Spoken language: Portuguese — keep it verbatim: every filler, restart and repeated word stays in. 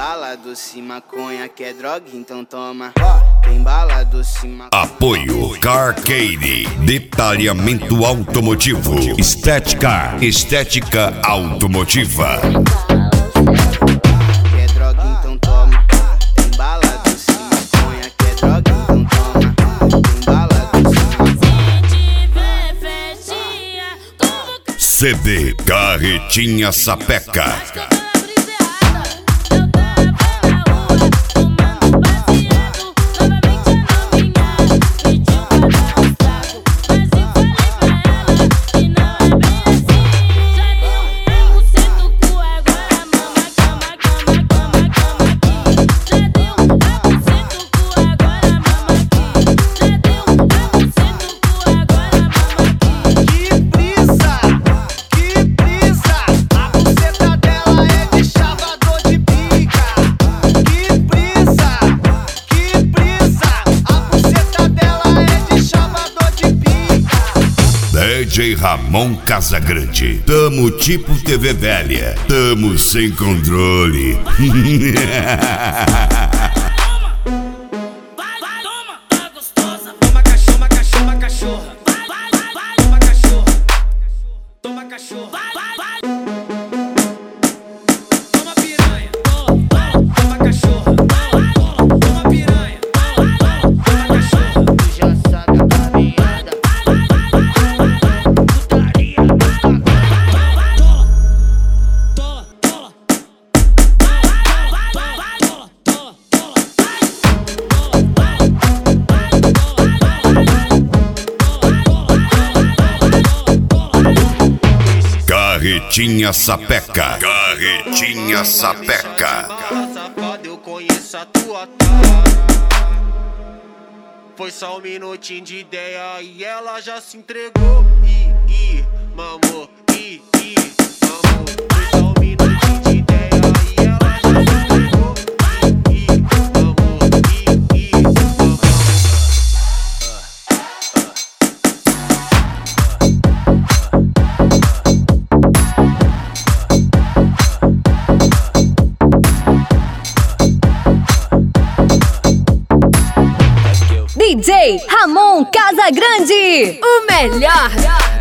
bala, doce, maconha, quer droga, então toma. Tem bala, doce, maconha. Apoio Carcade, detalhamento automotivo. Estética, estética automotiva. Quer droga, então toma. Tem bala, doce, maconha, quer droga, então toma. Tem bala, doce, maconha. C D Carretinha Sapeca. D J Ramon Casagrande. Tamo tipo T V velha. Tamo sem controle. Carretinha Sapeca. Carretinha Sapeca. Safada, eu conheço a tua cara. Foi só um minutinho de ideia e ela já se entregou. Ih, ih, mamou, ih, ih, mamou. Foi só um minutinho de ideia e ela já se entregou. Ih, ih, mamou, ih, ih, mamou. D J Ramon Casagrande, o melhor.